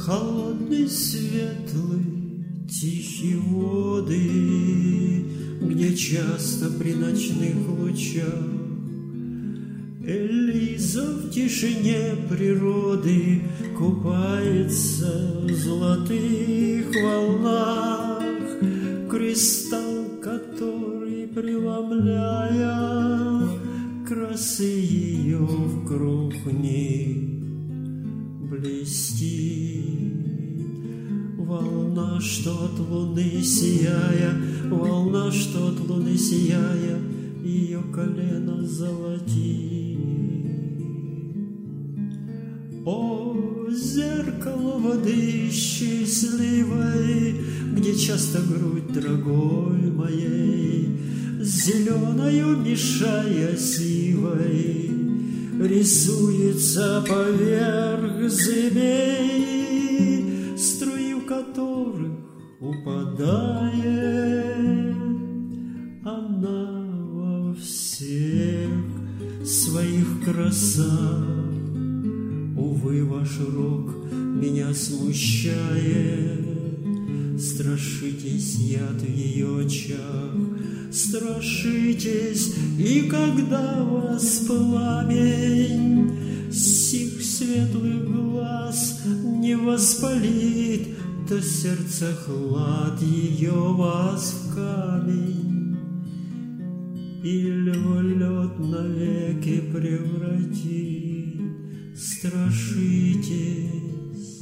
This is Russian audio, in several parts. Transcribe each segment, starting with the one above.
Холодные, светлые, тихие воды, где часто при ночных лучах Элиза в тишине природы купается в золотых волнах. Кристалл, который, преломляя красы ее вкруг них, блестит. Волна, что от луны сияя, волна, что от луны сияя, ее колено золотит. О, зеркало воды счастливой, где часто грудь дорогой моей, зеленою мешая сивой, рисуется поверх зыбей, струи в которых упадает она во всех своих красах. Увы, ваш рок меня смущает, страшитесь яд в ее очах, страшитесь, и когда вас пламень сих светлых глаз не воспалит, то сердце хлад ее вас в камень или в лед навеки превратит. Страшитесь,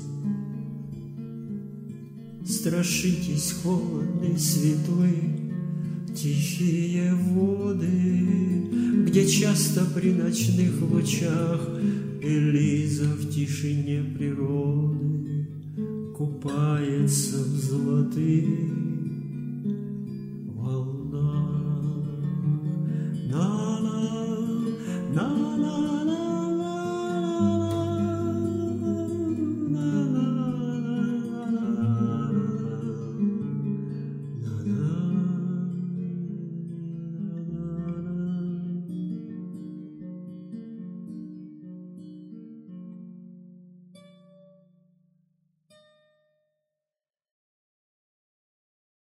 страшитесь, холодные, светлые, тихие воды, где часто при ночных лучах Элиза в тишине природы купается в золотых